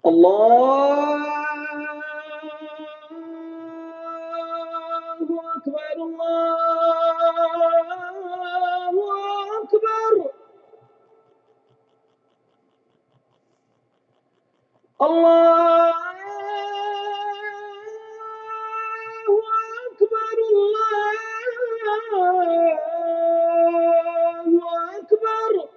الله أكبر الله أكبر الله أكبر الله أكبر.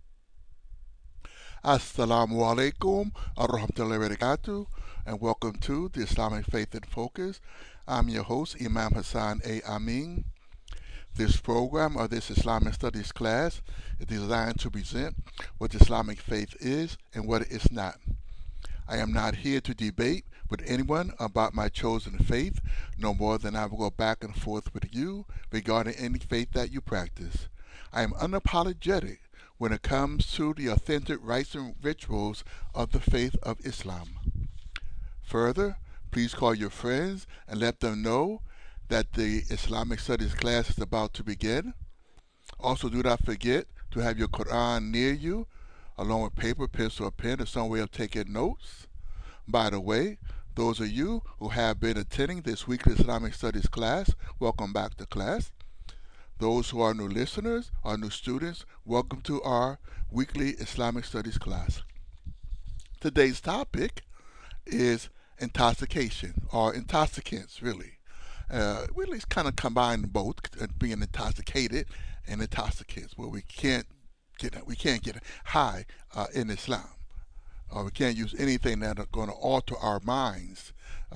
Assalamu alaikum warahmatullahi wabarakatuh, and welcome to the Islamic Faith in Focus. I'm your host, Imam Hassan A. Amin. This program, or this Islamic Studies class, is designed to present what Islamic faith is and what it is not. I am not here to debate with anyone about my chosen faith, no more than I will go back and forth with you regarding any faith that you practice. I am unapologetic when it comes to the authentic rites and rituals of the faith of Islam. Further, please call your friends and let them know that the Islamic Studies class is about to begin. Also, do not forget to have your Quran near you, along with paper, pencil, or pen, or some way of taking notes. By the way, those of you who have been attending this weekly Islamic Studies class, welcome back to class. Those who are new listeners or new students, welcome to our weekly Islamic Studies class. Today's topic is intoxication, or intoxicants, really. Really, it's kind of combine both, being intoxicated and intoxicants, where we can't get high in Islam, or we can't use anything that are going to alter our minds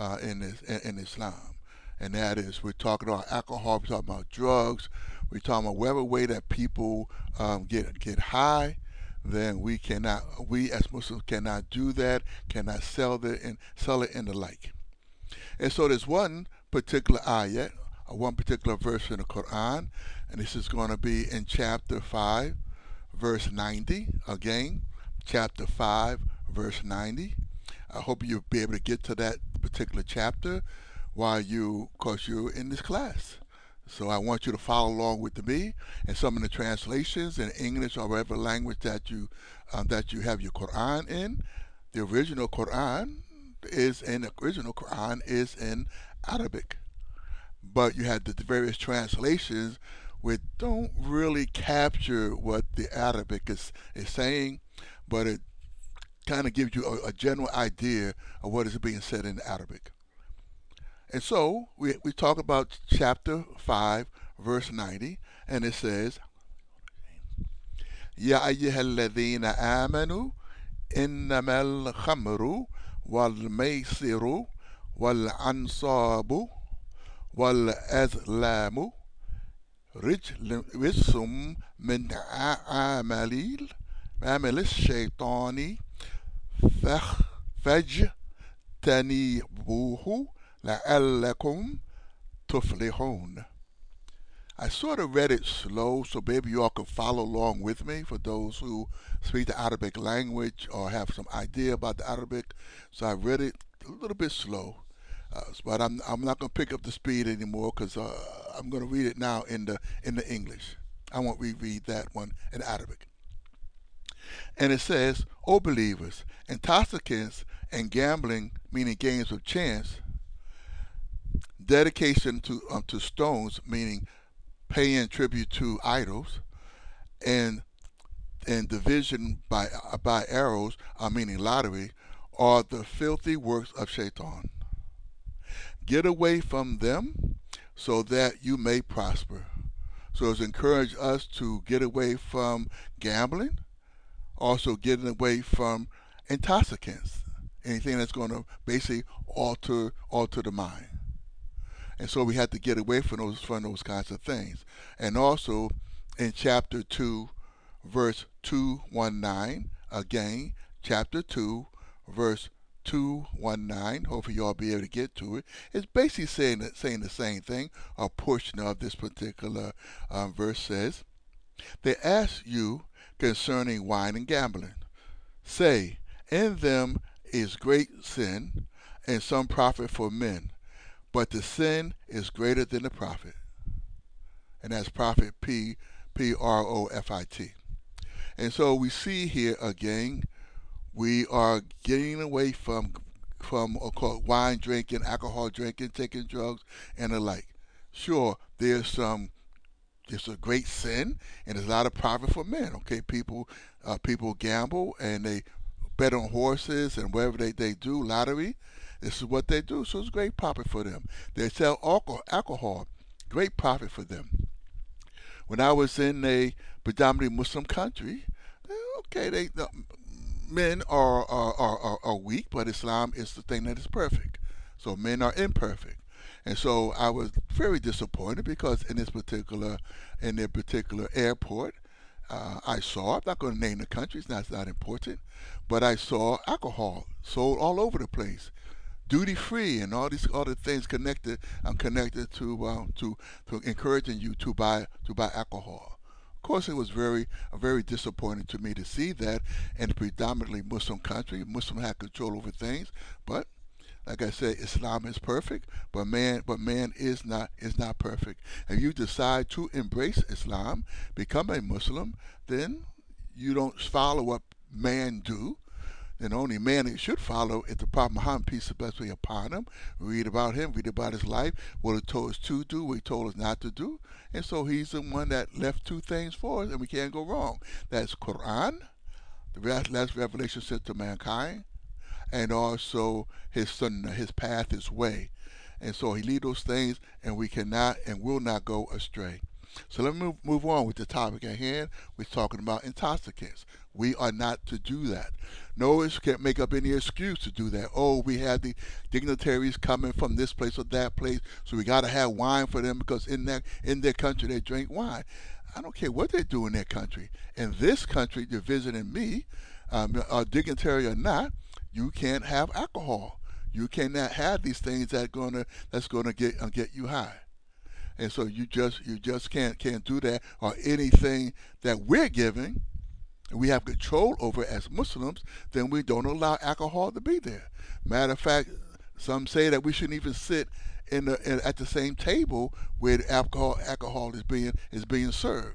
in Islam. And that is, we're talking about alcohol, we're talking about drugs, we're talking about whatever way that people get high. Then we as Muslims cannot do that, cannot sell it and the like. And so there's one particular ayat, one particular verse in the Quran, and this is going to be in chapter 5, verse 90. Again, chapter 5, verse 90. I hope you'll be able to get to that particular chapter because you're in this class. So I want you to follow along with me and some of the translations in English or whatever language that you have your Quran in. The original Quran is in Arabic, but you had the various translations which don't really capture what the Arabic is saying, but it kind of gives you a general idea of what is being said in Arabic. And so we talk about chapter 5, verse 90, and it says, يا أيها الذين آمنوا إنما الخمر والميسر والأنصاب والأزلام رجس من عمل الشيطان فاجتنبوه لعلكم تفلحون. I sort of read it slow so maybe you all can follow along with me for those who speak the Arabic language or have some idea about the Arabic. So I read it a little bit slow, but I'm not going to pick up the speed anymore because I'm going to read it now in the English. I won't reread that one in Arabic. And it says, "O believers, intoxicants and gambling, meaning games of chance, dedication to stones, meaning paying tribute to idols, and division by arrows, meaning lottery, are the filthy works of Shaitan. Get away from them so that you may prosper." So it's encouraged us to get away from gambling, also getting away from intoxicants, anything that's going to basically alter the mind. And so we have to get away from those kinds of things. And also in chapter 2, verse 219, again, chapter 2, verse 219, hopefully y'all be able to get to it. It's basically saying the same thing. A portion of this particular verse says, "They ask you concerning wine and gambling. Say, in them is great sin, and some profit for men, but the sin is greater than the profit." And that's profit, Profit. And so we see here again We are getting away from wine drinking, alcohol drinking, taking drugs, and the like. Sure, it's a great sin, and there's a lot of profit for men. Okay, people gamble and they bet on horses and whatever they do, lottery. This is what they do, so it's great profit for them. They sell alcohol, great profit for them. When I was in a predominantly Muslim country, okay, the men are weak, but Islam is the thing that is perfect. So men are imperfect. And so I was very disappointed because in their particular airport, I saw, I'm not going to name the country, it's not important, but I saw alcohol sold all over the place, duty free, and all these other things connected. I'm connected to encouraging you to buy alcohol. Of course, it was very disappointing to me to see that in a predominantly Muslim country. Muslims have control over things, but like I said, Islam is perfect, but man is not perfect. If you decide to embrace Islam, become a Muslim, then you don't follow what man do. Then only man that you should follow is the Prophet Muhammad, peace and blessings be upon him. Read about him, read about his life, what he told us to do, what he told us not to do. And so he's the one that left two things for us, and we can't go wrong. That's Quran, the last revelation sent to mankind, and also his sunnah, his path, his way. And so he lead those things, and we cannot and will not go astray. So let me move on with the topic at hand. We're talking about intoxicants. We are not to do that. No one can't make up any excuse to do that. Oh, we had the dignitaries coming from this place or that place, so we got to have wine for them because in their country they drink wine. I don't care what they do in their country. In this country, you're visiting me, a dignitary or not, you can't have alcohol. You cannot have these things that's gonna get you high. And so you just can't do that, or anything that we're giving we have control over as Muslims, then we don't allow alcohol to be there. Matter of fact, some say that we shouldn't even sit at the same table where alcohol is being served,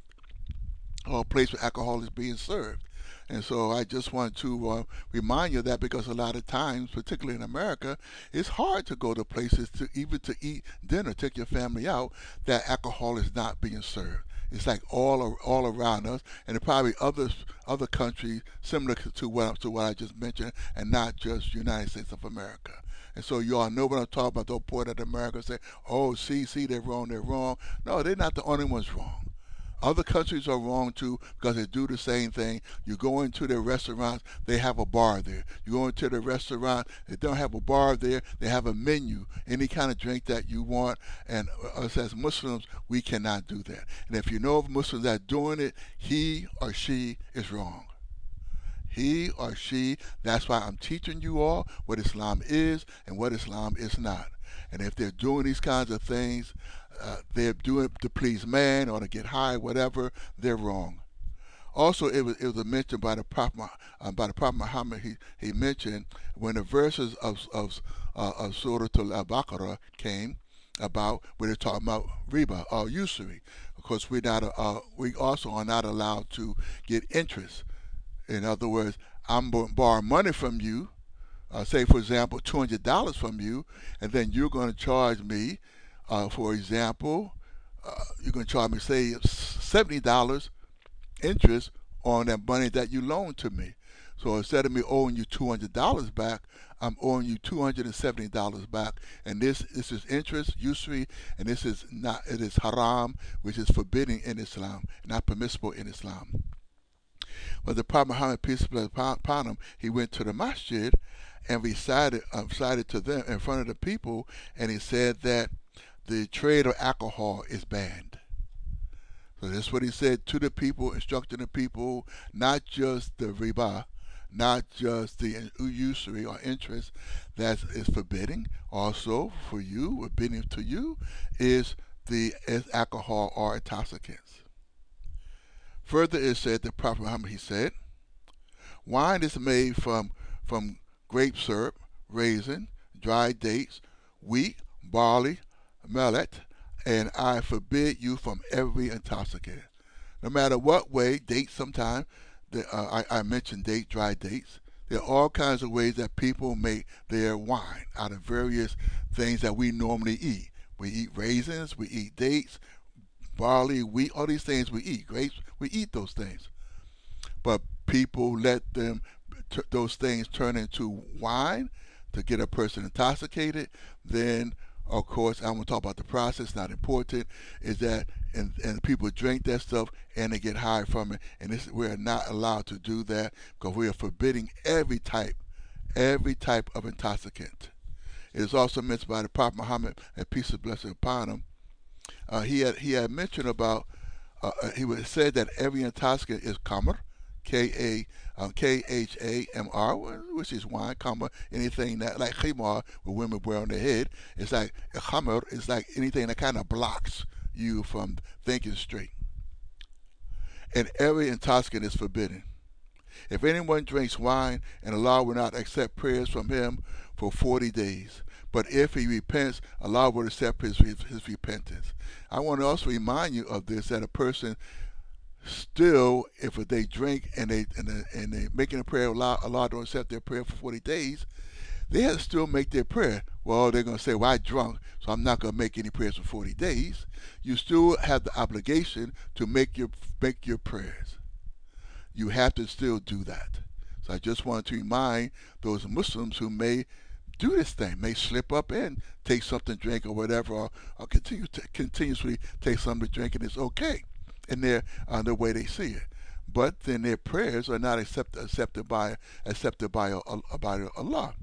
or a place where alcohol is being served. And so I just want to remind you of that, because a lot of times, particularly in America, it's hard to go to places to even to eat dinner, take your family out, that alcohol is not being served. It's like all around us, and there are probably other countries similar to what I just mentioned, and not just United States of America. And so you all know what I'm talking about. Don't point at America and say, "Oh, see, they're wrong, they're wrong." No, they're not the only ones wrong. Other countries are wrong too, because they do the same thing. You go into their restaurants, they have a bar there. You go into the restaurant, they don't have a bar there, they have a menu, any kind of drink that you want. And us as Muslims, we cannot do that. And if you know of Muslims that are doing it, he or she is wrong. He or she, that's why I'm teaching you all what Islam is and what Islam is not. And if they're doing these kinds of things, they're doing it to please man or to get high, whatever, they're wrong. Also, it was a mention by the Prophet Muhammad. He mentioned when the verses of Surah Al-Baqarah came about, when they're talking about riba or usury. Of course, we also are not allowed to get interest. In other words, I'm going to borrow money from you, say for example $200 from you, and then you're going to charge me, for example, you're going to charge me, say, $70 interest on that money that you loaned to me. So instead of me owing you $200 back, I'm owing you $270 back, and this is interest, usury, and this is not, it is haram, which is forbidden in Islam, not permissible in Islam. But the Prophet Muhammad, peace be upon him, he went to the masjid and recited to them in front of the people, and he said that the trade of alcohol is banned. So that's what he said to the people, instructing the people, not just the riba, not just the usury or interest that is forbidding. Also, for you, forbidden to you, is alcohol or intoxicants. Further, it said, the Prophet Muhammad, he said, wine is made from grape syrup, raisin, dried dates, wheat, barley, millet, and I forbid you from every intoxicant. No matter what way, dates sometimes, I mentioned dried dates. There are all kinds of ways that people make their wine out of various things that we normally eat. We eat raisins, we eat dates, barley, wheat, all these things we eat. Grapes, we eat those things. But people let those things turn into wine to get a person intoxicated. Then, of course, I'm going to talk about the process, not important, is that, and people drink that stuff and they get high from it. And we're not allowed to do that because we are forbidding every type of intoxicant. It is also mentioned by the Prophet Muhammad, and peace and blessing upon him. He had mentioned about he would said that every intoxicant is khamr, Khamr, which is wine, comma anything that like khimar, what women wear on their head. It's like khamr is like anything that kind of blocks you from thinking straight. And every intoxicant is forbidden. If anyone drinks wine, and Allah will not accept prayers from him for 40 days. But if he repents, Allah will accept his repentance. I want to also remind you of this, that a person still, if they drink and they making a prayer, Allah don't accept their prayer for 40 days, they have to still make their prayer. Well, they're going to say, well, I drunk, so I'm not going to make any prayers for 40 days. You still have the obligation to make your prayers. You have to still do that. So I just wanted to remind those Muslims who may do this thing, may slip up and take something to drink or whatever, or continuously take something to drink, and it's okay in the way they see it. But then their prayers are not accepted by Allah.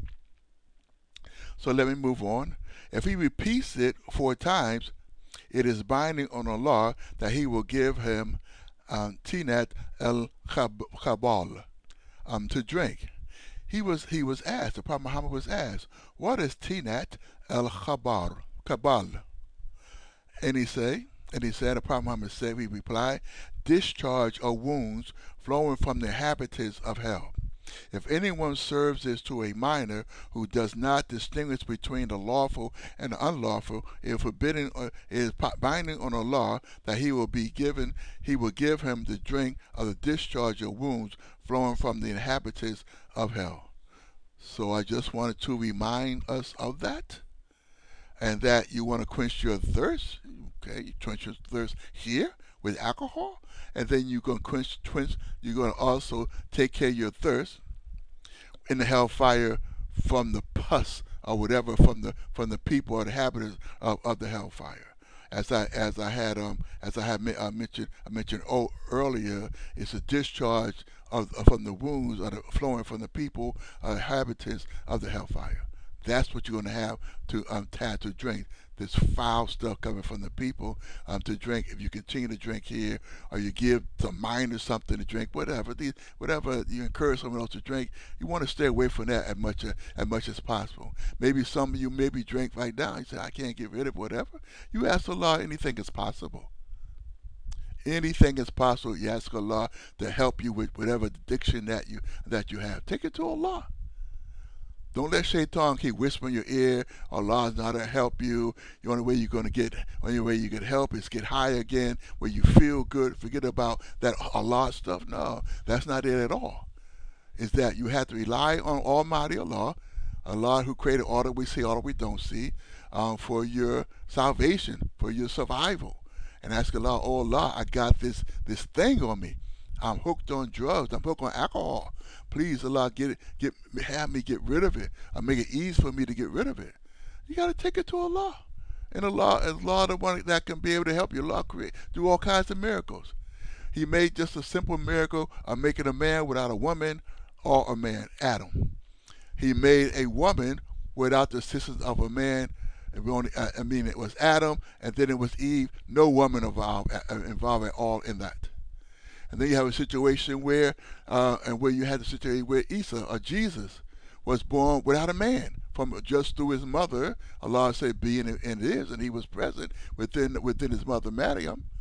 So let me move on. If he repeats it 4 times, it is binding on Allah that he will give him Tinat al-Khabal to drink. He was asked, the Prophet Muhammad was asked, what is Tinat al-Khabal? And he said, the Prophet Muhammad said, he replied, discharge of wounds flowing from the inhabitants of hell. If anyone serves this to a minor who does not distinguish between the lawful and the unlawful, it is binding on Allah that he will give him the drink of the discharge of wounds flowing from the inhabitants of hell. So I just wanted to remind us of that, and that you want to quench your thirst. Okay, you quench your thirst here with alcohol, and then you're going to you're going to also take care of your thirst in the hellfire from the pus or whatever from the people or the inhabitants of the hellfire. As I had mentioned earlier, it's a discharge from the wounds flowing from the people inhabitants of the hellfire. That's what you're going to have to drink. This foul stuff coming from the people to drink. If you continue to drink here, or you give the minors something to drink, whatever you encourage someone else to drink, you want to stay away from that as much as possible. Maybe some of you drink right now. You say, I can't get rid of whatever. You ask Allah, anything is possible. Anything is possible. You ask Allah to help you with whatever addiction that you have. Take it to Allah. Don't let Shaitan keep whispering in your ear, Allah's not going to help you. The only way you get help is get high again, where you feel good. Forget about that Allah stuff. No, that's not it at all. It's that you have to rely on Almighty Allah, Allah who created all that we see, all that we don't see, for your salvation, for your survival. And ask Allah, oh Allah, I got this thing on me. I'm hooked on drugs. I'm hooked on alcohol. Please, Allah, have me get rid of it. Or make it easy for me to get rid of it. You got to take it to Allah. And Allah is the one that can be able to help you. Allah do all kinds of miracles. He made just a simple miracle of making a man without a woman or a man, Adam. He made a woman without the assistance of a man. It was Adam, and then it was Eve. No woman involved at all in that. And then you have a situation where you had the situation where Isa or Jesus was born without a man, from just through his mother. Allah said, "Be and it is," and he was present within his mother Maryam.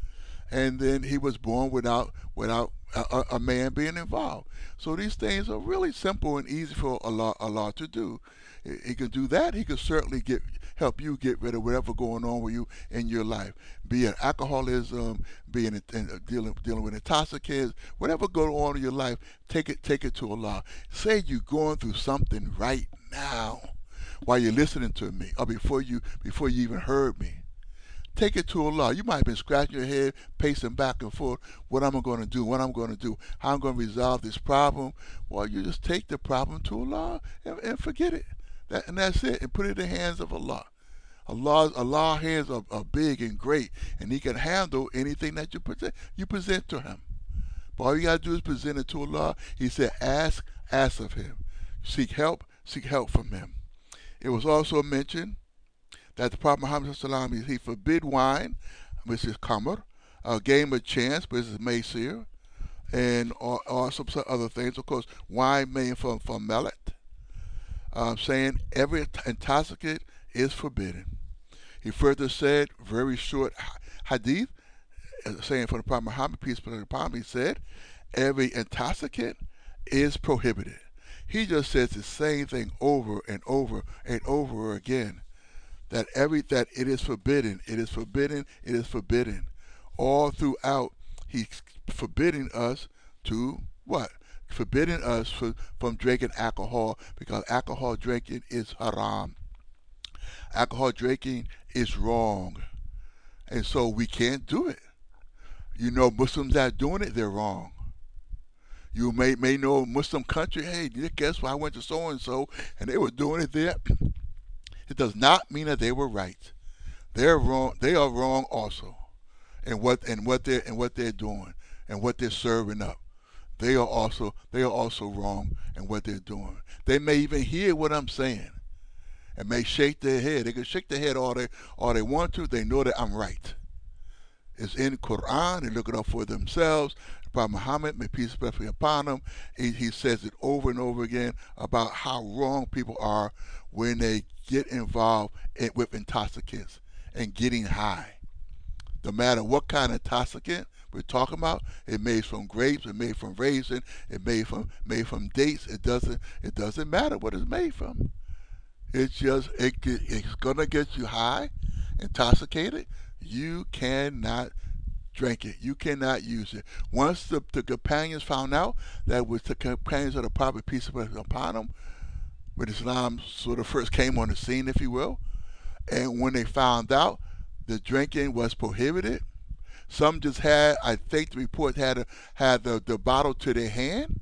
and then he was born without a man being involved. So these things are really simple and easy for Allah to do. He can do that. He can certainly help you get rid of whatever going on with you in your life, be it alcoholism, being dealing with intoxicants, whatever going on in your life. Take it to Allah. Say you're going through something right now while you're listening to me, or before you even heard me. Take it to Allah. You might have been scratching your head, pacing back and forth. What am I going to do? What I'm going to do? How I'm going to resolve this problem? Well, you just take the problem to Allah and forget it. And that's it. And put it in the hands of Allah. Allah's hands are big and great, and He can handle anything that you present to Him. But all you got to do is present it to Allah. He said, ask of Him. Seek help from Him. It was also mentioned that the Prophet Muhammad sallallahu he forbid wine, which is kamar, a game of chance, which is maysir, and also some other things. Of course, wine made from millet, saying every intoxicant is forbidden. He further said, very short hadith, saying from the Prophet Muhammad, peace be upon him, he said, every intoxicant is prohibited. He just says the same thing over and over and over again. That it is forbidden, it is forbidden, it is forbidden. All throughout, He's forbidding us to what? Forbidding us from drinking alcohol, because alcohol drinking is haram. Alcohol drinking is wrong. And so we can't do it. You know, Muslims that are doing it, they're wrong. You may know a Muslim country, hey, guess what? I went to so and so and they were doing it there. It does not mean that they were right. They're wrong. They are wrong also, in what they're doing and what they're serving up. They are also wrong in what they're doing. They may even hear what I'm saying and may shake their head. They can shake their head all they want to. They know that I'm right. It's in Quran. They look it up for themselves. Prophet Muhammad, may peace be upon him, he says it over and over again about how wrong people are when they get involved with intoxicants and getting high. No matter what kind of intoxicant we're talking about, it made from grapes, it made from raisin, it made from dates. It doesn't matter what it's made from. It's gonna get you high, intoxicated. You cannot drink it. You cannot use it. Once the companions found out that was the companions of the Prophet, peace be upon him, when Islam sort of first came on the scene, if you will, and when they found out the drinking was prohibited, some just had, I think the report had the bottle to their hand,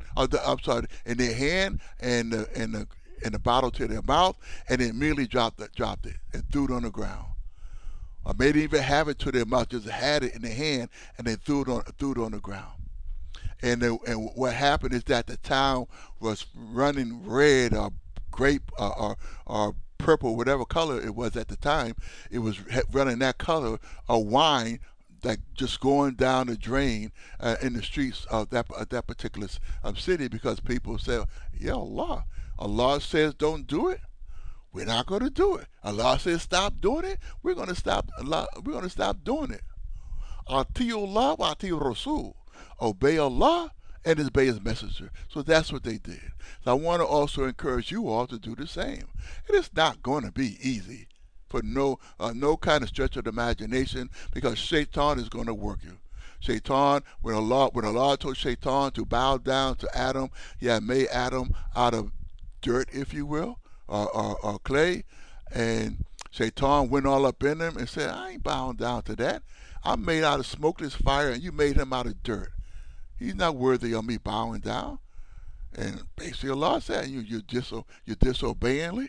in their hand, and the bottle to their mouth, and then immediately dropped it and threw it on the ground. Or maybe even have it to their mouth, just had it in their hand, and they threw it on the ground. And what happened is that the town was running red or grape or purple, whatever color it was at the time. It was running that color of wine, like just going down the drain in the streets of that particular city, because people said, "Yeah, Allah says don't do it. We're not going to do it. Allah says stop doing it. We're going to stop doing it. Atiullah wa ati Rasul. Obey Allah and obey His messenger." So that's what they did. So I want to also encourage you all to do the same. It is not going to be easy for no kind of stretch of the imagination, because Shaitan is going to work you. Shaitan, when Allah told Shaitan to bow down to Adam, He had made Adam out of dirt, if you will, or clay, and Shaitan went all up in him and said, "I ain't bowing down to that. I'm made out of smokeless fire, and you made him out of dirt. He's not worthy of me bowing down." And basically Allah said, you're disobeying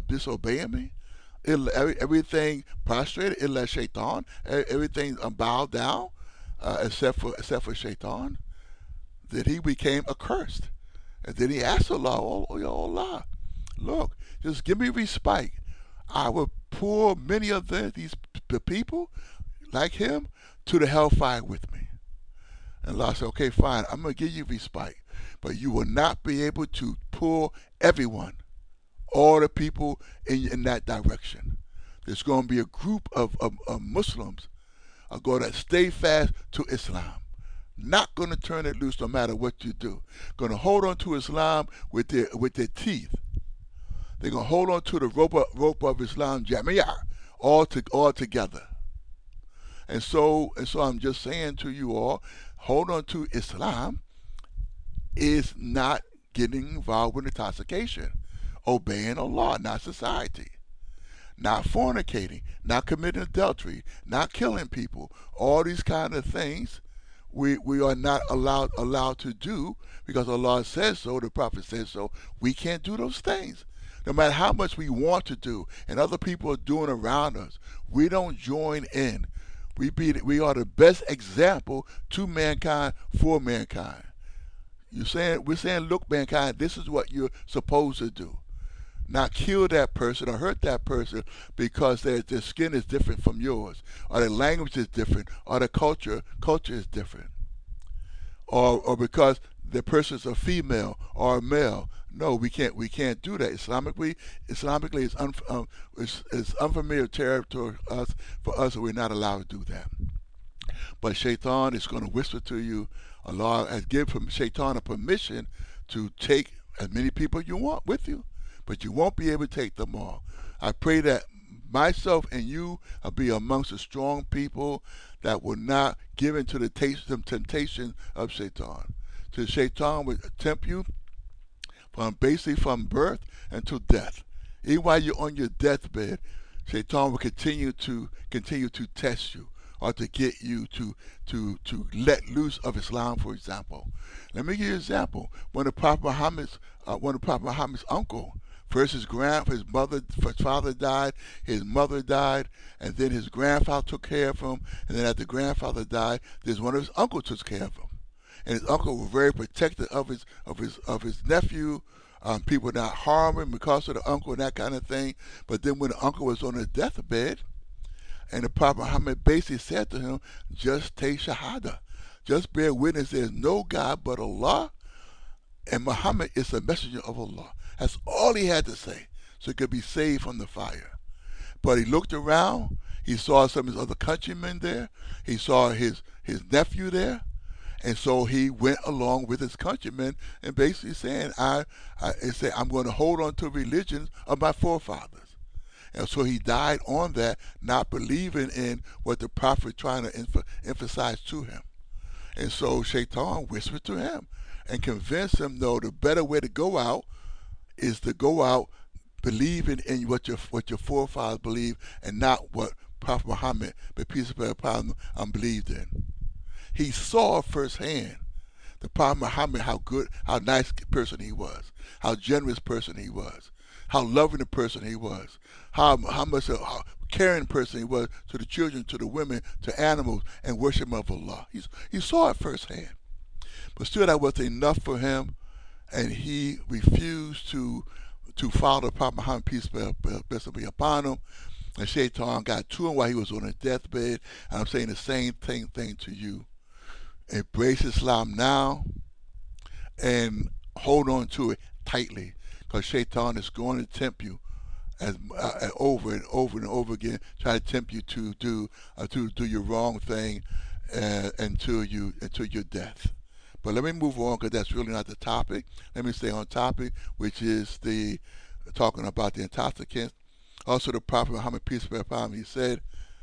me. Everything prostrated, it let Shaitan, everything bowed down, except for Shaitan. Then he became accursed. And then he asked Allah, "Oh Allah, look, just give me respite. I will pour many of the people like him to the hellfire with me." And Allah said, "Okay, fine, I'm going to give you respite, but you will not be able to pull everyone, all the people in that direction. There's going to be a group of Muslims, are going to stay fast to Islam. Not going to turn it loose no matter what you do. Going to hold on to Islam with their teeth. They're going to hold on to the rope of Islam, Jamia, all together. And so I'm just saying to you all, hold on to Islam is not getting involved with intoxication, obeying Allah, not society, not fornicating, not committing adultery, not killing people. All these kind of things we are not allowed to do because Allah says so, the Prophet says so. We can't do those things. No matter how much we want to do and other people are doing around us, we don't join in. We are the best example to mankind for mankind. We're saying, look, mankind, this is what you're supposed to do. Not kill that person or hurt that person because their skin is different from yours, or their language is different, or their culture is different, or because the person's a female or a male. No, we can't do that. Islamically, it's unfamiliar territory for us, and we're not allowed to do that. But Shaitan is going to whisper to you. Allah has given Shaitan a permission to take as many people you want with you, but you won't be able to take them all. I pray that myself and you will be amongst the strong people that will not give in to the temptation of Shaitan. So Shaitan will tempt you basically from birth until death. Even while you're on your deathbed, Shaitan will continue to test you, or to get you to let loose of Islam, for example. Let me give you an example. When the Prophet Muhammad's uncle, first his father died, his mother died, and then his grandfather took care of him, and then after grandfather died, there's one of his uncles took care of him. And his uncle was very protective of his nephew. People not harm him because of the uncle and that kind of thing. But then when the uncle was on his deathbed, and the Prophet Muhammad basically said to him, just take shahada. Just bear witness there's no God but Allah, and Muhammad is the messenger of Allah. That's all he had to say, so he could be saved from the fire. But he looked around, he saw some of his other countrymen there, he saw his nephew there, and so he went along with his countrymen and basically saying, I'm going to hold on to religions of my forefathers. And so he died on that, not believing in what the Prophet was trying to emphasize to him. And so Shaitan whispered to him and convinced him, no, the better way to go out is to go out believing in what your forefathers believed and not what Prophet Muhammad, may peace be upon him, believed in. He saw firsthand the Prophet Muhammad, how nice a person he was, how generous person he was, how loving a person he was, how much a caring person he was to the children, to the women, to animals, and worship of Allah. He saw it firsthand. But still that wasn't enough for him, and he refused to follow the Prophet Muhammad, peace be upon him. And Shaitan got to him while he was on his deathbed. And I'm saying the same thing to you. Embrace Islam now and hold on to it tightly, because Shaitan is going to tempt you over and over again, try to tempt you to do your wrong thing until your death. But let me move on, because that's really not the topic. Let me stay on topic, which is talking about the intoxicants. Also, the Prophet Muhammad, peace be upon him, he said,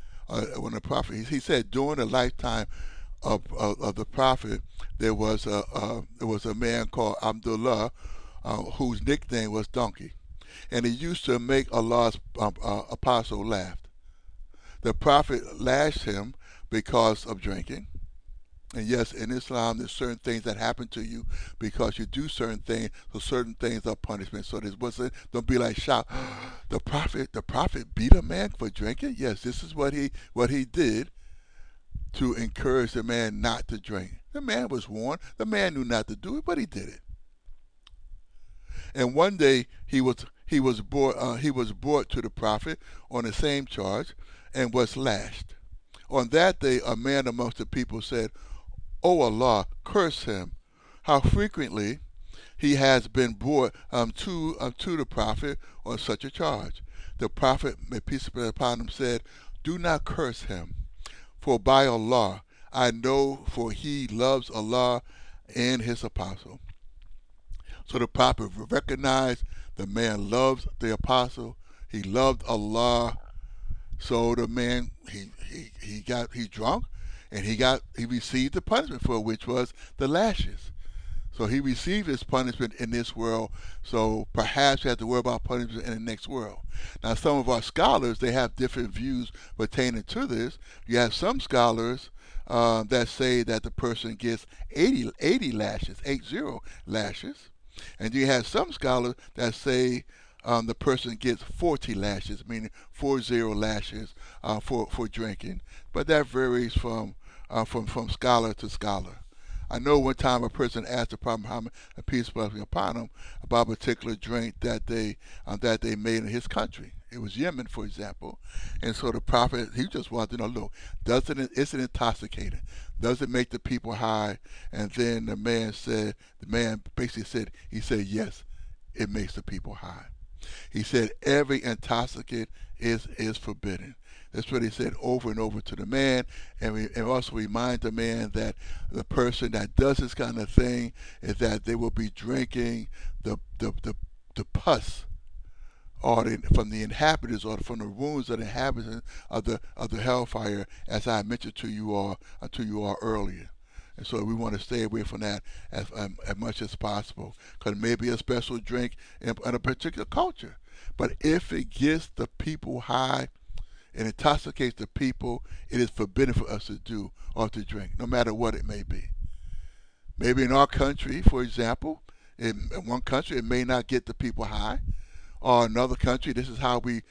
he said during the lifetime of the Prophet, there was a man called Abdullah, whose nickname was Donkey, and he used to make Allah's apostle laugh. The Prophet lashed him because of drinking. And yes, in Islam, there's certain things that happen to you because you do certain things. So certain things are punishment. So don't be like shocked. The prophet beat a man for drinking. Yes, this is what he did to encourage the man not to drink. The man was warned. The man knew not to do it, but he did it. And one day he was brought to the Prophet on the same charge and was lashed. On that day, a man amongst the people said, "O Allah, curse him! How frequently he has been brought to the Prophet on such a charge." The Prophet, may peace be upon him, said, "Do not curse him, For by Allah, I know, for he loves Allah and his apostle. So the prophet recognized the man loves the apostle. He loved Allah. So the man he drunk, and he received the punishment for it, which was the lashes. So he received his punishment in this world. So perhaps he had to worry about punishment in the next world. Now, some of our scholars, they have different views pertaining to this. You have some scholars that say that the person gets 80 lashes, 80 lashes. And you have some scholars that say the person gets 40 lashes, meaning 40 lashes for drinking. But that varies from scholar to scholar. I know one time a person asked the Prophet Muhammad, and peace be upon him, about a particular drink that they made in his country. It was Yemen, for example, and so the Prophet, he just wanted to know, look, is it intoxicating? Does it make the people high? And then the man basically said, he said, yes, it makes the people high. He said every intoxicant is forbidden. That's what he said over and over to the man, and also remind the man that the person that does this kind of thing is that they will be drinking the pus or from the inhabitants or from the wounds of the inhabitants of the hellfire, as I mentioned to you all earlier. And so we want to stay away from that as much as possible, because it may be a special drink in a particular culture. But if it gets the people high and intoxicates the people, it is forbidden for us to do or to drink, no matter what it may be. Maybe in our country, for example, in one country it may not get the people high, or another country, this is how we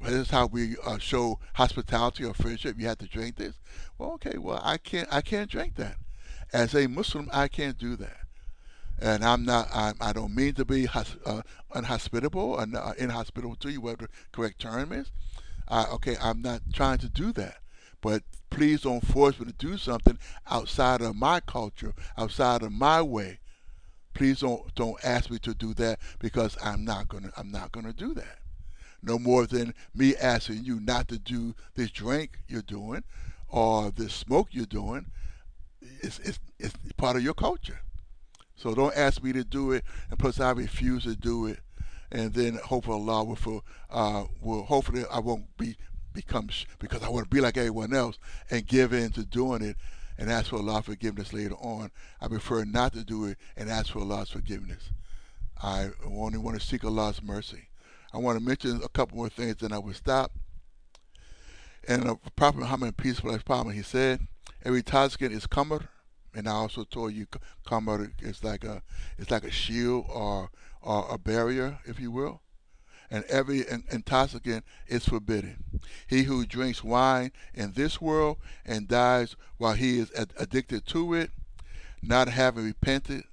show hospitality or friendship. You have to drink this. Well, okay, well I can't drink that. As a Muslim, I can't do that. And I don't mean to be unhospitable or inhospitable to you, whatever the correct term is. Okay, I'm not trying to do that. But please don't force me to do something outside of my culture, outside of my way. Please don't ask me to do that, because I'm not gonna do that. No more than me asking you not to do this drink you're doing or this smoke you're doing. It's part of your culture. So don't ask me to do it, and plus I refuse to do it. And then hopefully Allah will hopefully I won't become because I want to be like everyone else and give in to doing it and ask for Allah's forgiveness later on. I prefer not to do it and ask for Allah's forgiveness. I only want to seek Allah's mercy. I want to mention a couple more things, then I will stop. And Prophet Muhammad, peace be upon him, he said, every intoxicant is kamar, and I also told you kamar is like a shield or a barrier, if you will. And every intoxicant is forbidden. He who drinks wine in this world and dies while he is addicted to it, not having repented,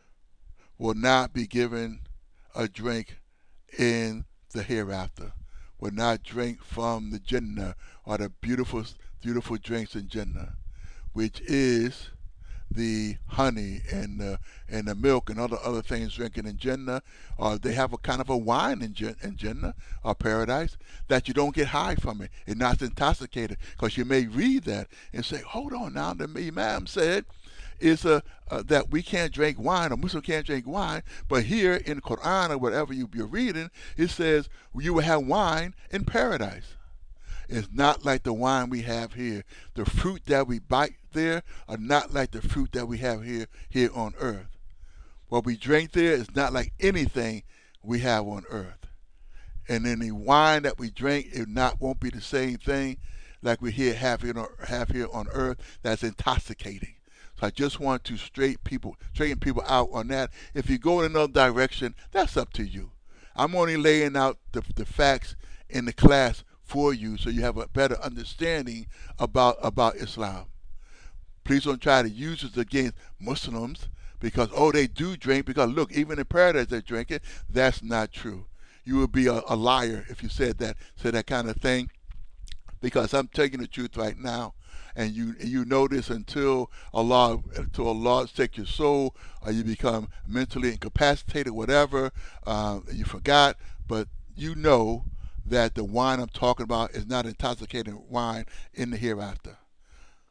will not be given a drink in the hereafter. Will not drink from the Jannah, or the beautiful drinks in Jannah, which is the honey and the milk and other things drinking in Jannah. They have a kind of a wine in Jannah or paradise that you don't get high from it. It's not intoxicated, because you may read that and say, hold on now, the Imam said is that we can't drink wine, or Muslims can't drink wine, but here in the Quran or whatever you're reading, it says you will have wine in paradise. It's not like the wine we have here. The fruit that we bite there are not like the fruit that we have here on earth. What we drink there is not like anything we have on earth. And then the wine that we drink, won't be the same thing like we have here on earth that's intoxicating. So I just want to straighten people out on that. If you go in another direction, that's up to you. I'm only laying out the facts in the class for you, so you have a better understanding about Islam. Please don't try to use this against Muslims because they do drink, because look, even in paradise they're drinking. That's not true. You would be a liar if you said that kind of thing, because I'm taking the truth right now. And you know this until Allah take your soul, or you become mentally incapacitated, whatever, you forgot. But you know that the wine I'm talking about is not intoxicating wine in the hereafter.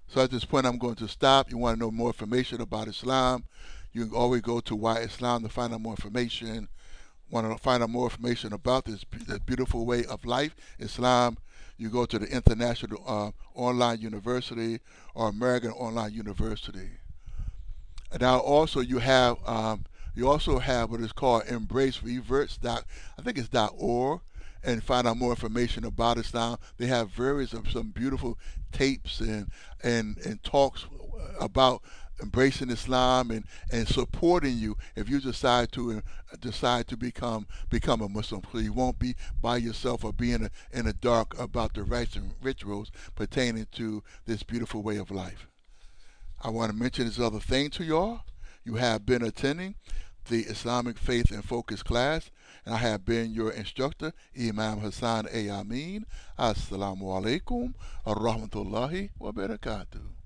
So at this point, I'm going to stop. You want to know more information about Islam, you can always go to Why Islam to find out more information. Want to find out more information about this beautiful way of life, Islam, you go to the International Online University or American Online University. And now also you also have what is called Embrace Reverts. I think it's .org, and find out more information about Islam. They have various of some beautiful tapes and talks about embracing Islam and supporting you if you decide to become a Muslim. So you won't be by yourself or be in the dark about the rites and rituals pertaining to this beautiful way of life. I want to mention this other thing to y'all. You have been attending the Islamic Faith and Focus class, and I have been your instructor, Imam Hassan A. Amin. Assalamu alaikum wa rahmatullahi wa barakatuh.